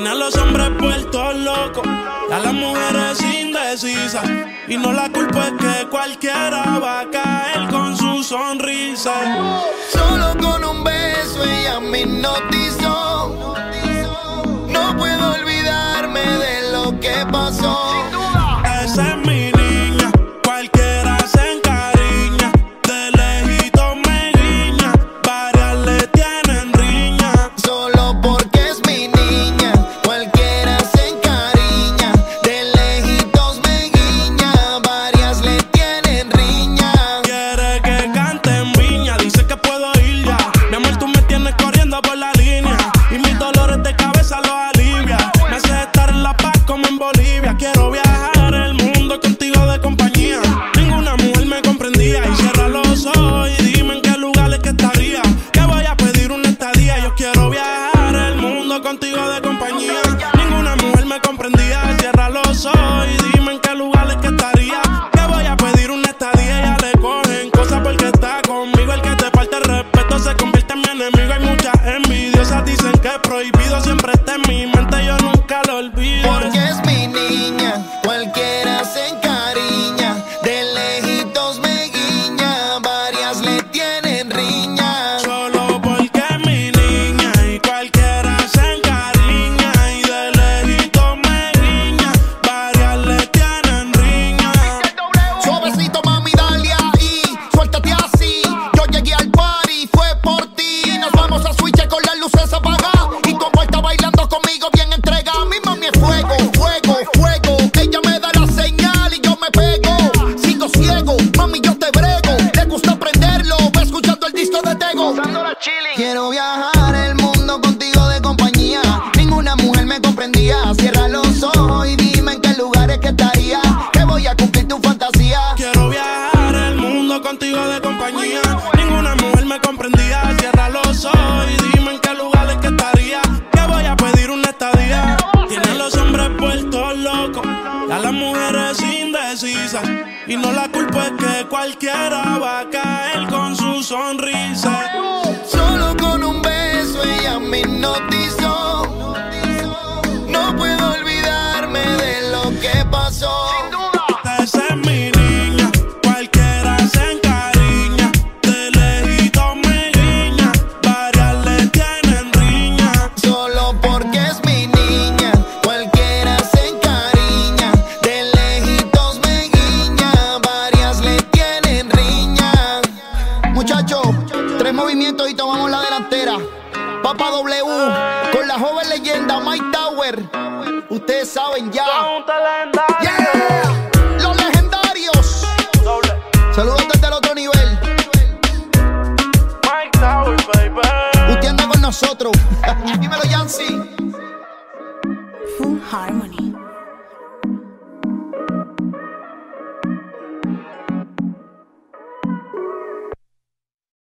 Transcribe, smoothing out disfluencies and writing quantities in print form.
Tiene a los hombres puestos locos, a las mujeres indecisas. Y no la culpa es que cualquiera va a caer con su sonrisa. Solo con un beso ella me hipnotizó. No puedo olvidarme de lo que pasó. Esa es mi niña, cualquiera se encariña. De lejito me guiña, varias le tienen riña. Solo porque es mi niña, cualquiera se encariña. De lejitos me guiña, varias le tienen riña. Quiere que cante en Viña, dice que puedo ir ya. Mi amor, tú me tienes corriendo por la línea y mis dolores de cabeza los alivia. Me hace estar en La Paz como en Bolivia. Quiero viajar el mundo contigo de compañía. Ninguna mujer me comprendía. Y cierra los ojos y dime en qué lugar es que estaría. Que voy a pedir una estadía. Yo quiero viajar el mundo contigo de compañía. Ninguna mujer me comprendía. Cierra los ojos y dime en qué lugar es que estaría. Que voy a pedir una estadía. Ya le cogen cosas porque está conmigo. El que te falta el respeto se convierte en mi enemigo. Hay muchas envidiosas, dicen que es prohibido. Siempre está en mi mente, yo nunca lo olvido. Porque es mi niña, cualquiera se encariña. De lejitos me guiña, varias le tienen riña. Solo porque es mi niña y cualquiera se encariña. Y de lejito me guiña, varias le tienen riña. Suavecito mami, dale ahí, suéltate así. Yo llegué al party, fue por ti. Nos vamos a switch con las luces apagadas. Y como está bailando conmigo bien entrega. Mi mami es fuego, fuego, fuego. Ella me da la señal y yo me pego. Sigo ciego, mami yo te brego. Le gusta aprenderlo, va escuchando el disco de Tego. Quiero viajar el mundo contigo de compañía. Ninguna mujer me comprendía. Cierra los ojos y dime en qué lugares que estaría. Que voy a cumplir tu fantasía. Quiero viajar el mundo contigo de compañía. Ninguna mujer me comprendía. Cierra los ojos y dime en qué lugares que estaría. Que voy a pedir una estadía. Tiene a los hombres puestos locos, a las mujeres indecisas. Y no la culpa es que cualquiera va a caer con su sonrisa. Solo con un beso ella me hipnotizó. No puedo olvidarme de lo que pasó. Esa es mi niña, cualquiera se encariña. De lejito me guiña, varias le tienen riña. Solo porque es mi niña, cualquiera se encariña. De lejitos me guiña, varias le tienen riña. Muchachos, 3 movimientos y tomamos la delantera. Papa W, con la joven leyenda Mike Tower. Ustedes saben ya. Yeah, los legendarios. Saludos desde el otro nivel. Mike Tower, baby. Usted anda con nosotros. Dímelo, Yancy. Full Harmony.